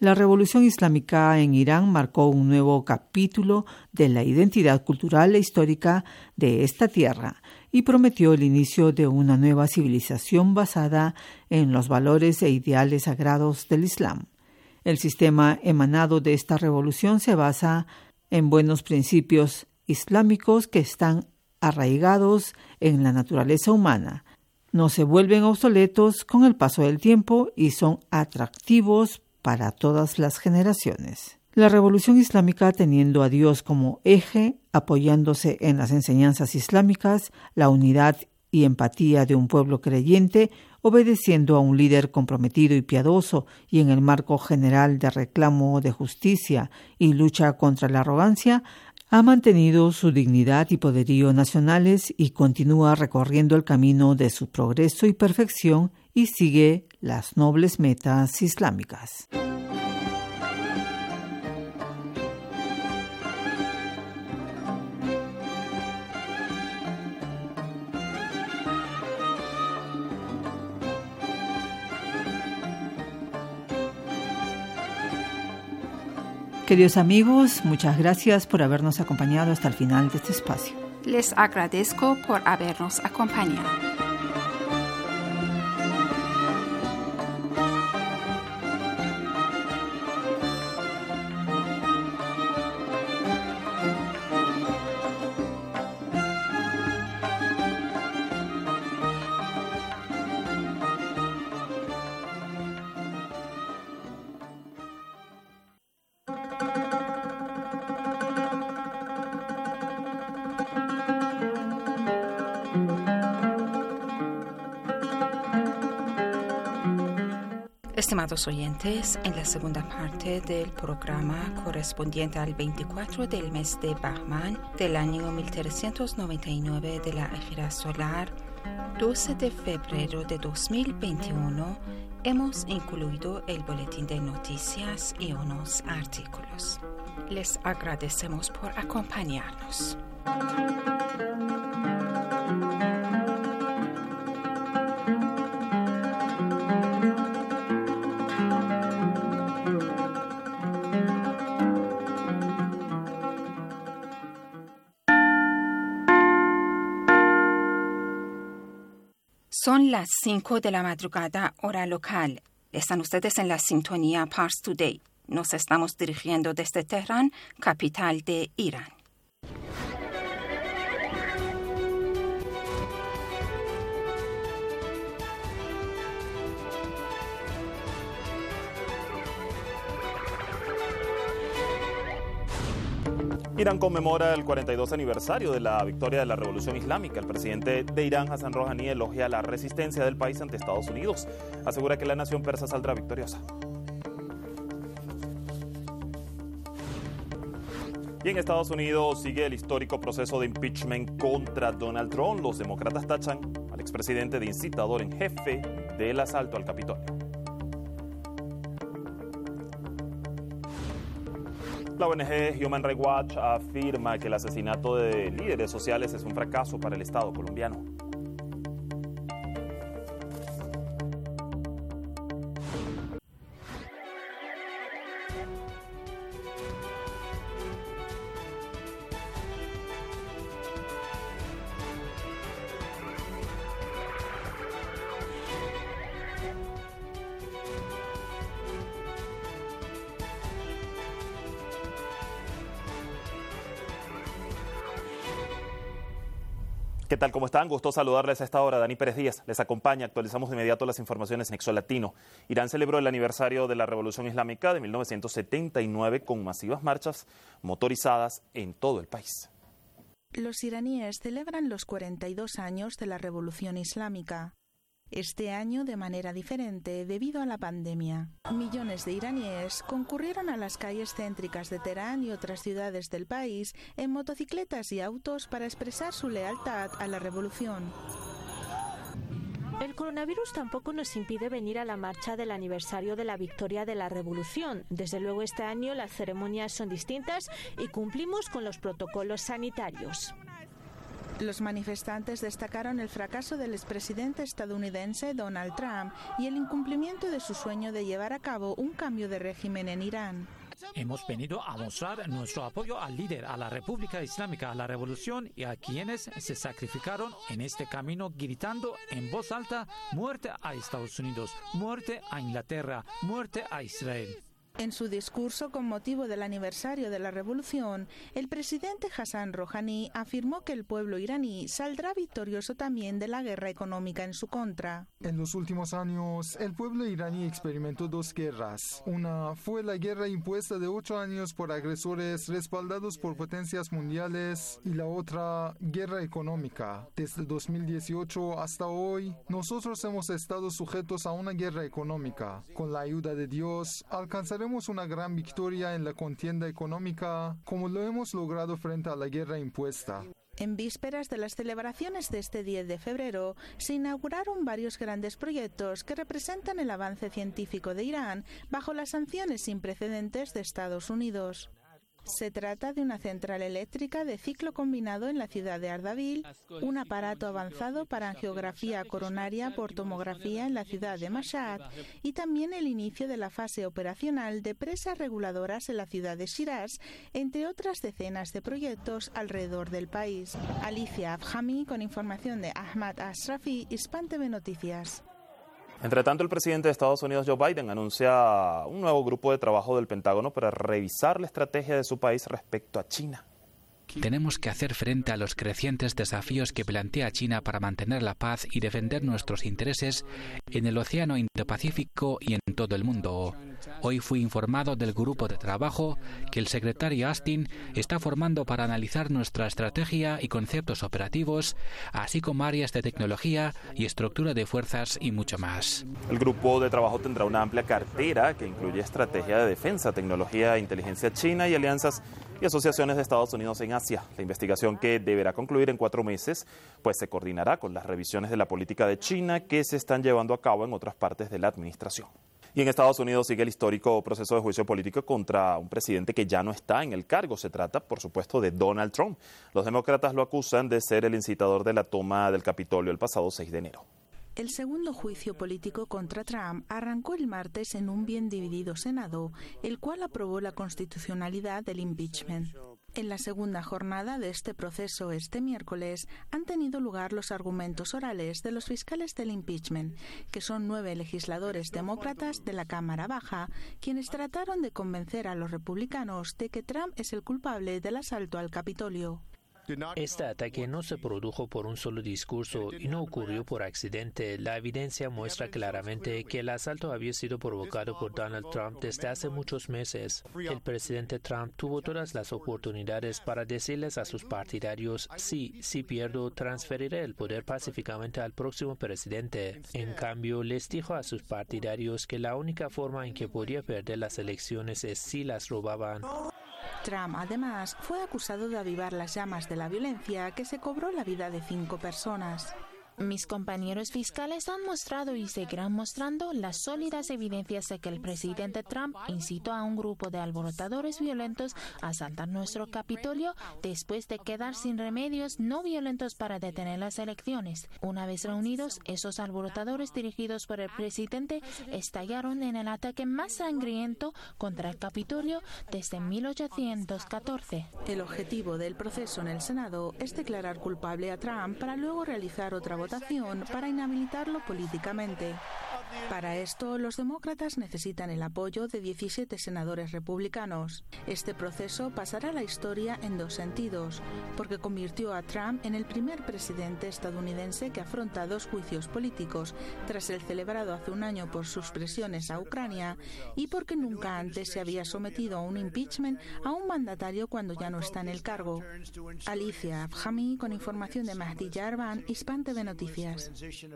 La revolución islámica en Irán marcó un nuevo capítulo de la identidad cultural e histórica de esta tierra y prometió el inicio de una nueva civilización basada en los valores e ideales sagrados del Islam. El sistema emanado de esta revolución se basa en buenos principios islámicos que están arraigados en la naturaleza humana. No se vuelven obsoletos con el paso del tiempo y son atractivos para todas las generaciones. La revolución islámica, teniendo a Dios como eje, apoyándose en las enseñanzas islámicas, la unidad y empatía de un pueblo creyente, obedeciendo a un líder comprometido y piadoso y en el marco general de reclamo de justicia y lucha contra la arrogancia, ha mantenido su dignidad y poderío nacionales y continúa recorriendo el camino de su progreso y perfección y sigue las nobles metas islámicas. Queridos amigos, muchas gracias por habernos acompañado hasta el final de este espacio. Les agradezco por habernos acompañado. Estimados oyentes, en la segunda parte del programa correspondiente al veinticuatro del mes de Bahman del año mil trescientos noventa y nueve de la Éfira Solar, doce de febrero de dos mil veintiuno, hemos incluido el boletín de noticias y unos artículos. Les agradecemos por acompañarnos. Son las cinco de la madrugada, hora local. Están ustedes en la sintonía Pars Today. Nos estamos dirigiendo desde Teherán, capital de Irán. Irán conmemora el cuarenta y dos aniversario de la victoria de la Revolución Islámica. El presidente de Irán, Hassan Rouhani, elogia la resistencia del país ante Estados Unidos. Asegura que la nación persa saldrá victoriosa. Y en Estados Unidos sigue el histórico proceso de impeachment contra Donald Trump. Los demócratas tachan al expresidente de incitador en jefe del asalto al Capitolio. La O N G Human Rights Watch afirma que el asesinato de líderes sociales es un fracaso para el Estado colombiano. ¿Qué tal? ¿Cómo están? Gusto saludarles a esta hora. Dani Pérez Díaz les acompaña. Actualizamos de inmediato las informaciones en Nexo Latino. Irán celebró el aniversario de la Revolución Islámica de mil novecientos setenta y nueve con masivas marchas motorizadas en todo el país. Los iraníes celebran los cuarenta y dos años de la Revolución Islámica. Este año de manera diferente debido a la pandemia. Millones de iraníes concurrieron a las calles céntricas de Teherán y otras ciudades del país en motocicletas y autos para expresar su lealtad a la revolución. El coronavirus tampoco nos impide venir a la marcha del aniversario de la victoria de la revolución. Desde luego este año las ceremonias son distintas y cumplimos con los protocolos sanitarios. Los manifestantes destacaron el fracaso del expresidente estadounidense Donald Trump y el incumplimiento de su sueño de llevar a cabo un cambio de régimen en Irán. Hemos venido a mostrar nuestro apoyo al líder, a la República Islámica, a la revolución y a quienes se sacrificaron en este camino gritando en voz alta: muerte a Estados Unidos, muerte a Inglaterra, muerte a Israel. En su discurso con motivo del aniversario de la revolución, el presidente Hassan Rouhani afirmó que el pueblo iraní saldrá victorioso también de la guerra económica en su contra. En los últimos años, el pueblo iraní experimentó dos guerras. Una fue la guerra impuesta de ocho años por agresores respaldados por potencias mundiales y la otra, guerra económica. Desde dos mil dieciocho hasta hoy, nosotros hemos estado sujetos a una guerra económica. Con la ayuda de Dios, alcanzaremos una gran victoria en la contienda económica, como lo hemos logrado frente a la guerra impuesta. En vísperas de las celebraciones de este diez de febrero, se inauguraron varios grandes proyectos que representan el avance científico de Irán bajo las sanciones sin precedentes de Estados Unidos. Se trata de una central eléctrica de ciclo combinado en la ciudad de Ardabil, un aparato avanzado para angiografía coronaria por tomografía en la ciudad de Mashhad y también el inicio de la fase operacional de presas reguladoras en la ciudad de Shiraz, entre otras decenas de proyectos alrededor del país. Alicia Afhami con información de Ahmad Ashrafi, Hispan T V Noticias. Entre tanto, el presidente de Estados Unidos, Joe Biden, anuncia un nuevo grupo de trabajo del Pentágono para revisar la estrategia de su país respecto a China. Tenemos que hacer frente a los crecientes desafíos que plantea China para mantener la paz y defender nuestros intereses en el Océano Indo-Pacífico y en todo el mundo. Hoy fui informado del grupo de trabajo que el secretario Austin está formando para analizar nuestra estrategia y conceptos operativos, así como áreas de tecnología y estructura de fuerzas y mucho más. El grupo de trabajo tendrá una amplia cartera que incluye estrategia de defensa, tecnología, inteligencia china y alianzas y asociaciones de Estados Unidos en Asia. La investigación, que deberá concluir en cuatro meses, pues se coordinará con las revisiones de la política de China que se están llevando a cabo en otras partes de la administración. Y en Estados Unidos sigue el histórico proceso de juicio político contra un presidente que ya no está en el cargo. Se trata, por supuesto, de Donald Trump. Los demócratas lo acusan de ser el incitador de la toma del Capitolio el pasado seis de enero. El segundo juicio político contra Trump arrancó el martes en un bien dividido Senado, el cual aprobó la constitucionalidad del impeachment. En la segunda jornada de este proceso este miércoles han tenido lugar los argumentos orales de los fiscales del impeachment, que son nueve legisladores demócratas de la Cámara Baja, quienes trataron de convencer a los republicanos de que Trump es el culpable del asalto al Capitolio. Este ataque no se produjo por un solo discurso y no ocurrió por accidente. La evidencia muestra claramente que el asalto había sido provocado por Donald Trump desde hace muchos meses. El presidente Trump tuvo todas las oportunidades para decirles a sus partidarios: sí, si pierdo, transferiré el poder pacíficamente al próximo presidente. En cambio, les dijo a sus partidarios que la única forma en que podía perder las elecciones es si las robaban. Trump, además, fue acusado de avivar las llamas de la violencia que se cobró la vida de cinco personas. Mis compañeros fiscales han mostrado y seguirán mostrando las sólidas evidencias de que el presidente Trump incitó a un grupo de alborotadores violentos a asaltar nuestro Capitolio después de quedar sin remedios no violentos para detener las elecciones. Una vez reunidos, esos alborotadores dirigidos por el presidente estallaron en el ataque más sangriento contra el Capitolio desde mil ochocientos catorce. El objetivo del proceso en el Senado es declarar culpable a Trump para luego realizar otra votación para inhabilitarlo políticamente. Para esto, los demócratas necesitan el apoyo de diecisiete senadores republicanos. Este proceso pasará a la historia en dos sentidos, porque convirtió a Trump en el primer presidente estadounidense que afronta dos juicios políticos, tras el celebrado hace un año por sus presiones a Ucrania, y porque nunca antes se había sometido a un impeachment a un mandatario cuando ya no está en el cargo. Alicia Afhami con información de Mahdi Yarban, Hispan T V Noticias.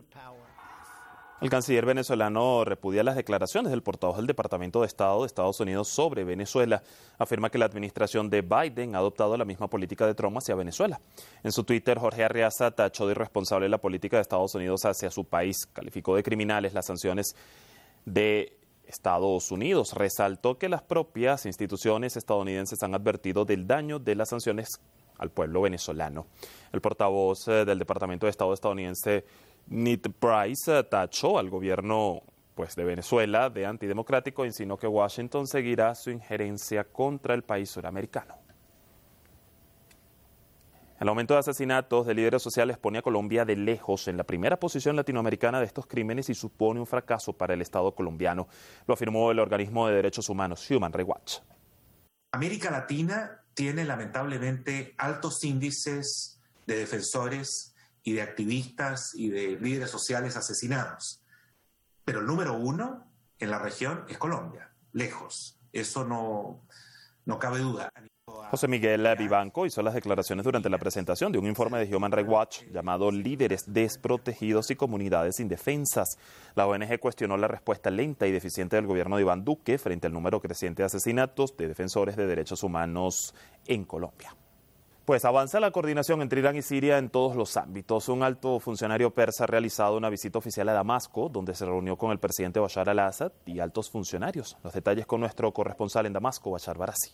El canciller venezolano repudia las declaraciones del portavoz del Departamento de Estado de Estados Unidos sobre Venezuela. Afirma que la administración de Biden ha adoptado la misma política de Trump hacia Venezuela. En su Twitter, Jorge Arriaza tachó de irresponsable la política de Estados Unidos hacia su país. Calificó de criminales las sanciones de Estados Unidos. Resaltó que las propias instituciones estadounidenses han advertido del daño de las sanciones al pueblo venezolano. El portavoz eh, del Departamento de Estado estadounidense, Ned Price, eh, tachó al gobierno pues, de Venezuela de antidemocrático e insinuó que Washington seguirá su injerencia contra el país suramericano. El aumento de asesinatos de líderes sociales pone a Colombia de lejos en la primera posición latinoamericana de estos crímenes y supone un fracaso para el Estado colombiano. Lo afirmó el organismo de derechos humanos Human Rights Watch. América Latina tiene lamentablemente altos índices de defensores y de activistas y de líderes sociales asesinados. Pero el número uno en la región es Colombia, lejos. Eso no, no cabe duda. José Miguel Vivanco hizo las declaraciones durante la presentación de un informe de Human Rights Watch llamado Líderes desprotegidos y comunidades indefensas. La O N G cuestionó la respuesta lenta y deficiente del gobierno de Iván Duque frente al número creciente de asesinatos de defensores de derechos humanos en Colombia. Pues avanza la coordinación entre Irán y Siria en todos los ámbitos. Un alto funcionario persa ha realizado una visita oficial a Damasco, donde se reunió con el presidente Bashar al-Assad y altos funcionarios. Los detalles con nuestro corresponsal en Damasco, Bashar Barassi.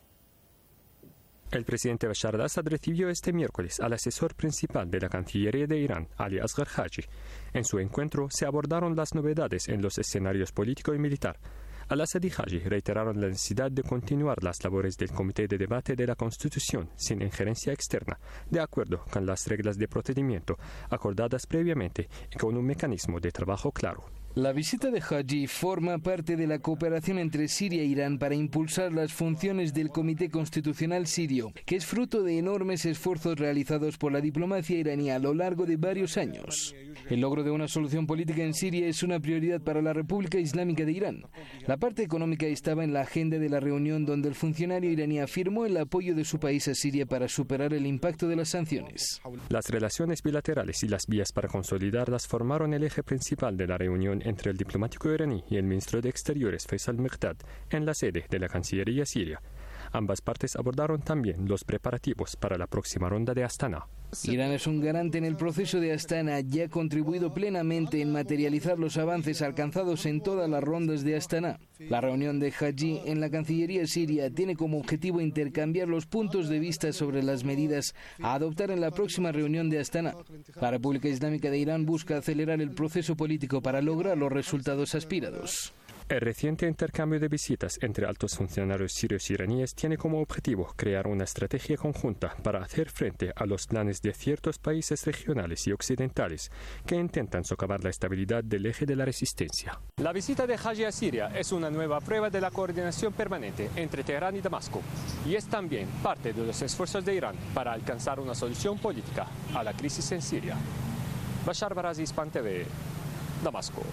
El presidente Bashar al-Assad recibió este miércoles al asesor principal de la Cancillería de Irán, Ali Asghar Haji. En su encuentro se abordaron las novedades en los escenarios político y militar. Al-Assad y Haji reiteraron la necesidad de continuar las labores del Comité de Debate de la Constitución sin injerencia externa, de acuerdo con las reglas de procedimiento acordadas previamente y con un mecanismo de trabajo claro. La visita de Haji forma parte de la cooperación entre Siria e Irán para impulsar las funciones del Comité Constitucional Sirio, que es fruto de enormes esfuerzos realizados por la diplomacia iraní a lo largo de varios años. El logro de una solución política en Siria es una prioridad para la República Islámica de Irán. La parte económica estaba en la agenda de la reunión, donde el funcionario iraní afirmó el apoyo de su país a Siria para superar el impacto de las sanciones. Las relaciones bilaterales y las vías para consolidarlas formaron el eje principal de la reunión entre el diplomático iraní y el ministro de Exteriores Faisal Miqdad en la sede de la Cancillería siria. Ambas partes abordaron también los preparativos para la próxima ronda de Astana. Irán es un garante en el proceso de Astana y ha contribuido plenamente en materializar los avances alcanzados en todas las rondas de Astana. La reunión de Haji en la Cancillería siria tiene como objetivo intercambiar los puntos de vista sobre las medidas a adoptar en la próxima reunión de Astana. La República Islámica de Irán busca acelerar el proceso político para lograr los resultados aspirados. El reciente intercambio de visitas entre altos funcionarios sirios y iraníes tiene como objetivo crear una estrategia conjunta para hacer frente a los planes de ciertos países regionales y occidentales que intentan socavar la estabilidad del eje de la resistencia. La visita de Haji a Siria es una nueva prueba de la coordinación permanente entre Teherán y Damasco y es también parte de los esfuerzos de Irán para alcanzar una solución política a la crisis en Siria. Bashar Barassi, Hispan T V, Damasco.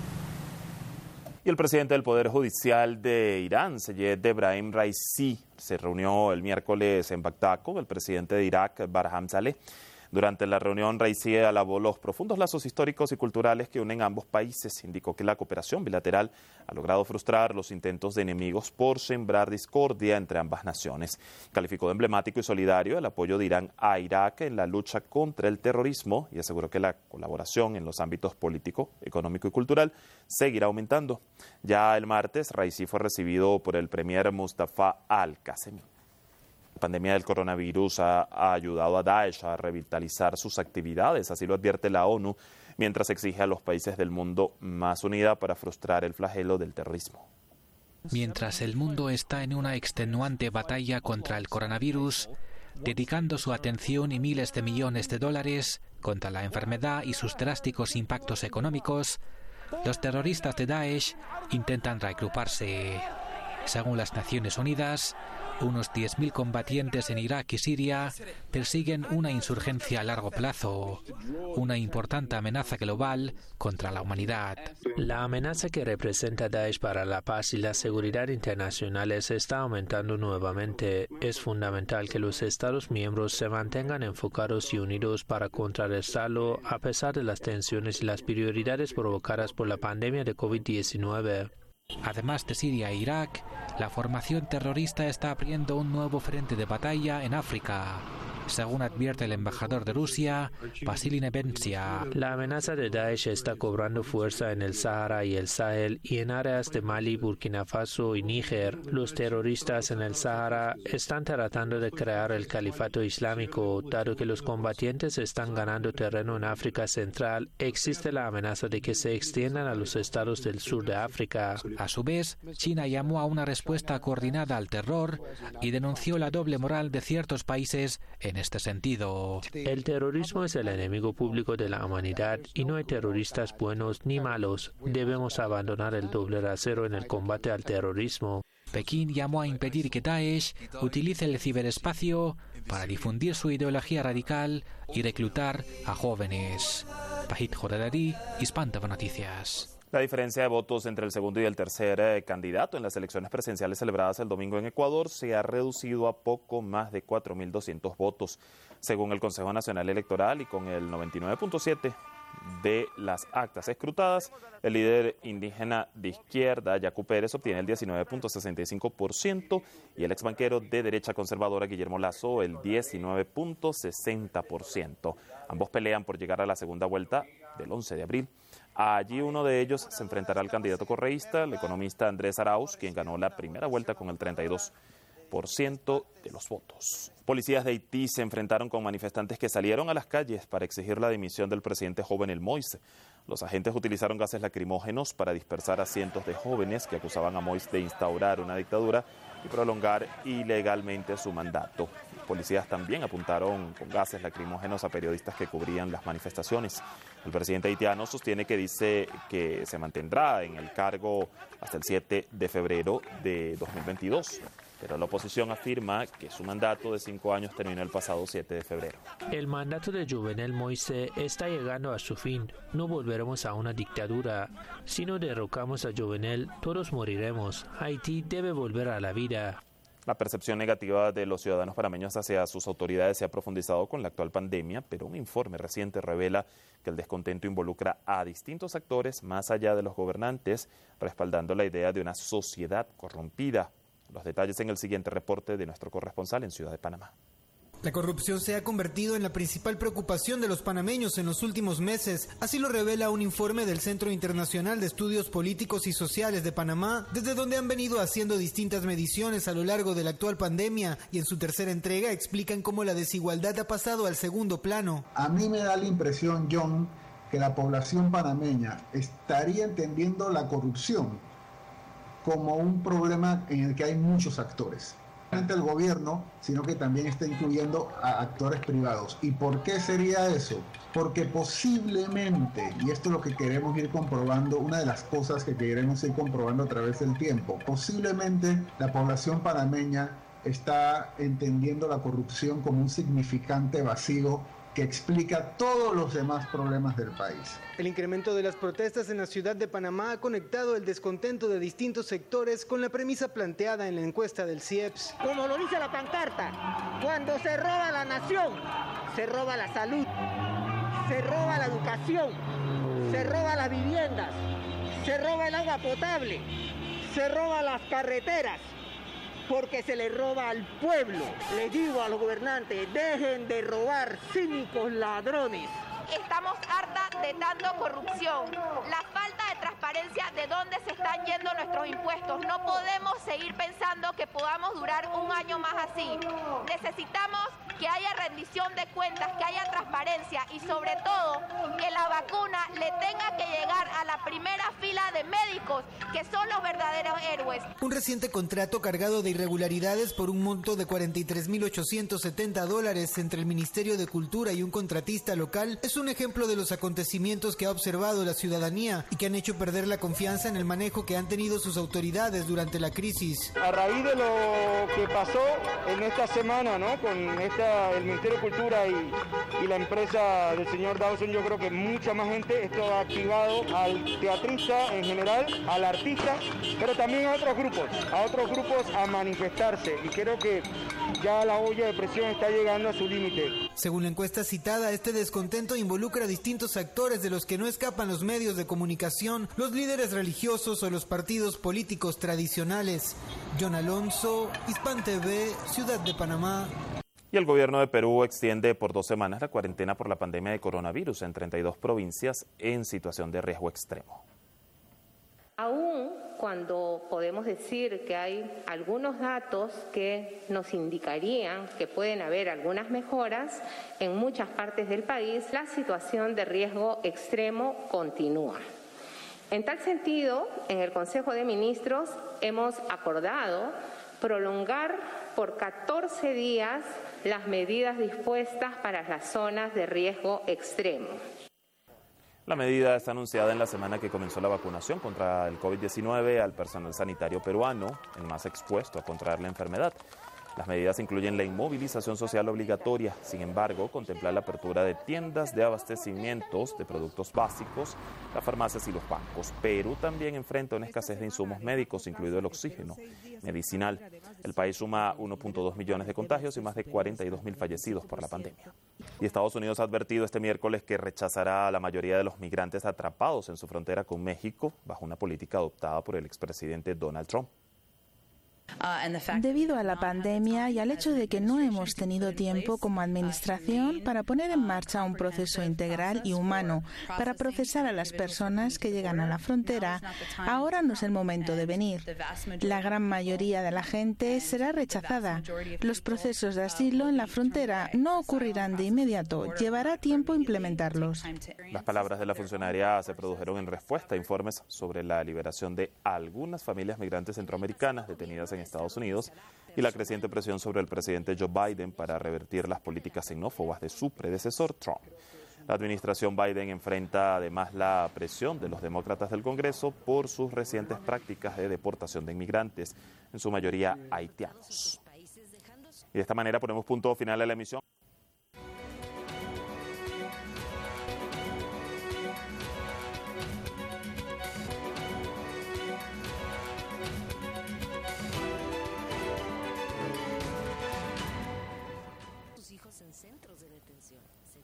Y el presidente del Poder Judicial de Irán, Seyed Ebrahim Raisi, se reunió el miércoles en Bagdad con el presidente de Irak, Barham Saleh. Durante la reunión, Raisi alabó los profundos lazos históricos y culturales que unen ambos países. Indicó que la cooperación bilateral ha logrado frustrar los intentos de enemigos por sembrar discordia entre ambas naciones. Calificó de emblemático y solidario el apoyo de Irán a Irak en la lucha contra el terrorismo y aseguró que la colaboración en los ámbitos político, económico y cultural seguirá aumentando. Ya el martes, Raisi fue recibido por el premier Mustafa al-Qasemi. La pandemia del coronavirus ha, ha ayudado a Daesh a revitalizar sus actividades, así lo advierte la ONU, mientras exige a los países del mundo más unida para frustrar el flagelo del terrorismo. Mientras el mundo está en una extenuante batalla contra el coronavirus, dedicando su atención y miles de millones de dólares contra la enfermedad y sus drásticos impactos económicos, los terroristas de Daesh intentan reagruparse. Según las Naciones Unidas, unos diez mil combatientes en Irak y Siria persiguen una insurgencia a largo plazo, una importante amenaza global contra la humanidad. La amenaza que representa Daesh para la paz y la seguridad internacionales está aumentando nuevamente. Es fundamental que los Estados miembros se mantengan enfocados y unidos para contrarrestarlo a pesar de las tensiones y las prioridades provocadas por la pandemia de COVID diecinueve. Además de Siria e Irak, la formación terrorista está abriendo un nuevo frente de batalla en África. según advierte el embajador de Rusia, Vasily Nebensia. La amenaza de Daesh está cobrando fuerza en el Sahara y el Sahel y en áreas de Mali, Burkina Faso y Níger. Los terroristas en el Sahara están tratando de crear el califato islámico. Dado que los combatientes están ganando terreno en África Central, existe la amenaza de que se extiendan a los estados del sur de África. A su vez, China llamó a una respuesta coordinada al terror y denunció la doble moral de ciertos países en este sentido. El terrorismo es el enemigo público de la humanidad y no hay terroristas buenos ni malos. Debemos abandonar el doble rasero en el combate al terrorismo. Pekín llamó a impedir que Daesh utilice el ciberespacio para difundir su ideología radical y reclutar a jóvenes. Pahit Joradari, Hispan T V Noticias. La diferencia de votos entre el segundo y el tercer eh, candidato en las elecciones presidenciales celebradas el domingo en Ecuador se ha reducido a poco más de cuatro mil doscientos votos, según el Consejo Nacional Electoral, y con el noventa y nueve punto siete por ciento de las actas escrutadas, el líder indígena de izquierda, Yacu Pérez, obtiene el diecinueve punto sesenta y cinco por ciento y el exbanquero de derecha conservadora, Guillermo Lazo, el diecinueve punto sesenta por ciento. Ambos pelean por llegar a la segunda vuelta del once de abril. Allí uno de ellos se enfrentará al candidato correísta, el economista Andrés Arauz, quien ganó la primera vuelta con el treinta y dos por ciento de los votos. Policías de Haití se enfrentaron con manifestantes que salieron a las calles para exigir la dimisión del presidente Jovenel Moïse. Los agentes utilizaron gases lacrimógenos para dispersar a cientos de jóvenes que acusaban a Moïse de instaurar una dictadura y prolongar ilegalmente su mandato. Los policías también apuntaron con gases lacrimógenos a periodistas que cubrían las manifestaciones. El presidente haitiano sostiene que dice que se mantendrá en el cargo hasta el siete de febrero de dos mil veintidós. Pero la oposición afirma que su mandato de cinco años terminó el pasado siete de febrero. El mandato de Jovenel Moïse está llegando a su fin. No volveremos a una dictadura. Si no derrocamos a Jovenel, todos moriremos. Haití debe volver a la vida. La percepción negativa de los ciudadanos panameños hacia sus autoridades se ha profundizado con la actual pandemia, pero un informe reciente revela que el descontento involucra a distintos actores más allá de los gobernantes, respaldando la idea de una sociedad corrompida. Los detalles en el siguiente reporte de nuestro corresponsal en Ciudad de Panamá. La corrupción se ha convertido en la principal preocupación de los panameños en los últimos meses. Así lo revela un informe del Centro Internacional de Estudios Políticos y Sociales de Panamá, desde donde han venido haciendo distintas mediciones a lo largo de la actual pandemia, y en su tercera entrega explican cómo la desigualdad ha pasado al segundo plano. A mí me da la impresión, John, que la población panameña estaría entendiendo la corrupción como un problema en el que hay muchos actores. No solamente el gobierno, sino que también está incluyendo a actores privados. ¿Y por qué sería eso? Porque posiblemente, y esto es lo que queremos ir comprobando, una de las cosas que queremos ir comprobando a través del tiempo, posiblemente la población panameña está entendiendo la corrupción como un significante vacío que explica todos los demás problemas del país. El incremento de las protestas en la ciudad de Panamá ha conectado el descontento de distintos sectores con la premisa planteada en la encuesta del C I E P S. Como lo dice la pancarta, cuando se roba la nación, se roba la salud, se roba la educación, se roba las viviendas, se roba el agua potable, se roba las carreteras, porque se le roba al pueblo. Les digo a los gobernantes, dejen de robar, cínicos ladrones. Estamos hartas de tanta corrupción, la falta de transparencia de dónde se están yendo nuestros impuestos. No podemos seguir pensando que podamos durar un año más así. Necesitamos que haya rendición de cuentas, que haya transparencia y sobre todo que la vacuna le tenga que llegar a la primera fila de médicos, que son los verdaderos héroes. Un reciente contrato cargado de irregularidades por un monto de cuarenta y tres mil ochocientos setenta dólares entre el Ministerio de Cultura y un contratista local es un ejemplo de los acontecimientos que ha observado la ciudadanía y que han hecho perder la confianza en el manejo que han tenido sus autoridades durante la crisis. A raíz de lo que pasó en esta semana, ¿no?, con esta, el Ministerio de Cultura y, y la empresa del señor Dawson, yo creo que mucha más gente, esto ha activado al teatrista en general, al artista, pero también a otros grupos, a otros grupos a manifestarse, y creo que ya la olla de presión está llegando a su límite. Según la encuesta citada, este descontento involucra a distintos actores de los que no escapan los medios de comunicación, los líderes religiosos o los partidos políticos tradicionales. John Alonso, Hispan T V, Ciudad de Panamá. Y el gobierno de Perú extiende por dos semanas la cuarentena por la pandemia de coronavirus en treinta y dos provincias en situación de riesgo extremo. Aún cuando podemos decir que hay algunos datos que nos indicarían que pueden haber algunas mejoras en muchas partes del país, la situación de riesgo extremo continúa. En tal sentido, en el Consejo de Ministros hemos acordado prolongar por catorce días las medidas dispuestas para las zonas de riesgo extremo. La medida está anunciada en la semana que comenzó la vacunación contra el COVID diecinueve al personal sanitario peruano, el más expuesto a contraer la enfermedad. Las medidas incluyen la inmovilización social obligatoria, sin embargo, contempla la apertura de tiendas de abastecimientos de productos básicos, las farmacias y los bancos. Perú también enfrenta una escasez de insumos médicos, incluido el oxígeno medicinal. El país suma uno punto dos millones de contagios y más de cuarenta y dos mil fallecidos por la pandemia. Y Estados Unidos ha advertido este miércoles que rechazará a la mayoría de los migrantes atrapados en su frontera con México bajo una política adoptada por el expresidente Donald Trump. Debido a la pandemia y al hecho de que no hemos tenido tiempo como administración para poner en marcha un proceso integral y humano para procesar a las personas que llegan a la frontera, ahora no es el momento de venir. La gran mayoría de la gente será rechazada. Los procesos de asilo en la frontera no ocurrirán de inmediato, llevará tiempo implementarlos. Las palabras de la funcionaria se produjeron en respuesta a informes sobre la liberación de algunas familias migrantes centroamericanas detenidas en Estados Unidos y la creciente presión sobre el presidente Joe Biden para revertir las políticas xenófobas de su predecesor Trump. La administración Biden enfrenta además la presión de los demócratas del Congreso por sus recientes prácticas de deportación de inmigrantes, en su mayoría haitianos. Y de esta manera ponemos punto final a la emisión. En centros de detención. Sí.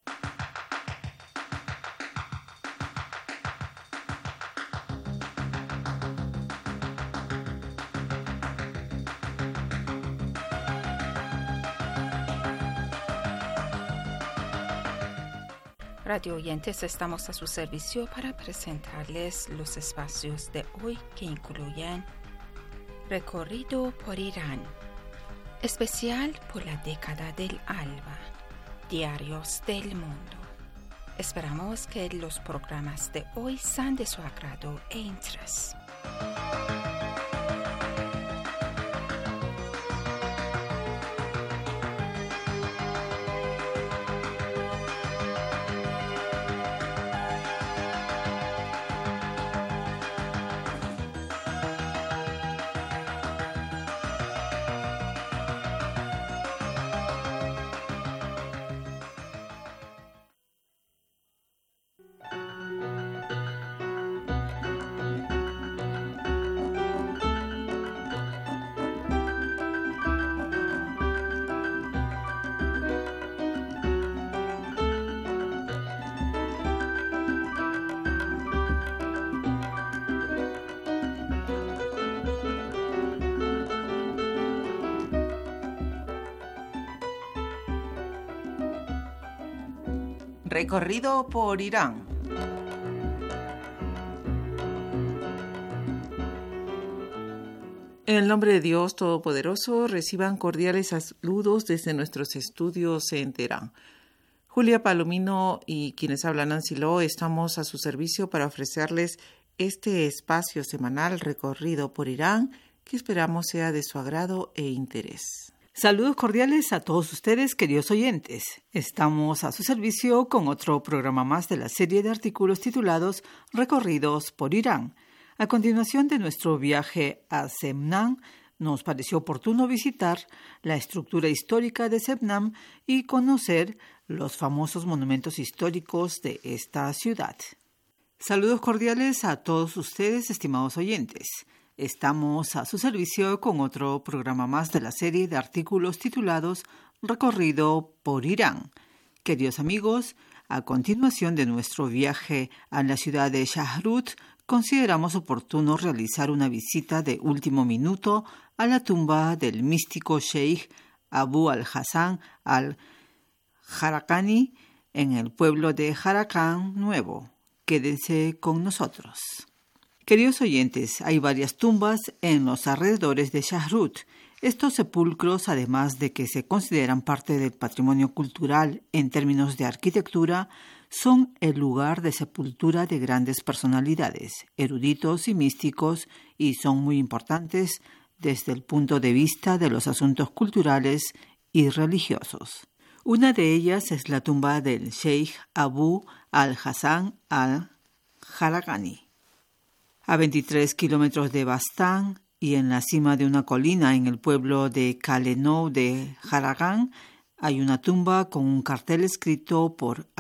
Radio oyentes, estamos a su servicio para presentarles los espacios de hoy que incluyen recorrido por Irán, especial por la década del alba, diarios del mundo. Esperamos que los programas de hoy sean de su agrado e interés. Recorrido por Irán. En el nombre de Dios Todopoderoso, reciban cordiales saludos desde nuestros estudios en Teherán. Julia Palomino y quienes hablan Nancy Lo estamos a su servicio para ofrecerles este espacio semanal recorrido por Irán que esperamos sea de su agrado e interés. Saludos cordiales a todos ustedes, queridos oyentes. Estamos a su servicio con otro programa más de la serie de artículos titulados Recorridos por Irán. A continuación de nuestro viaje a Semnan, nos pareció oportuno visitar la estructura histórica de Semnan y conocer los famosos monumentos históricos de esta ciudad. Saludos cordiales a todos ustedes, estimados oyentes. Estamos a su servicio con otro programa más de la serie de artículos titulados Recorrido por Irán. Queridos amigos, a continuación de nuestro viaje a la ciudad de Shahrut, consideramos oportuno realizar una visita de último minuto a la tumba del místico Sheikh Abu al-Hassan al-Harakani en el pueblo de Harakán Nuevo. Quédense con nosotros. Queridos oyentes, hay varias tumbas en los alrededores de Shahrut. Estos sepulcros, además de que se consideran parte del patrimonio cultural en términos de arquitectura, son el lugar de sepultura de grandes personalidades, eruditos y místicos, y son muy importantes desde el punto de vista de los asuntos culturales y religiosos. Una de ellas es la tumba del Sheikh Abu al-Hassan al-Harakani. A veintitrés kilómetros de Bastán y en la cima de una colina en el pueblo de Kalenou de Harakán hay una tumba con un cartel escrito por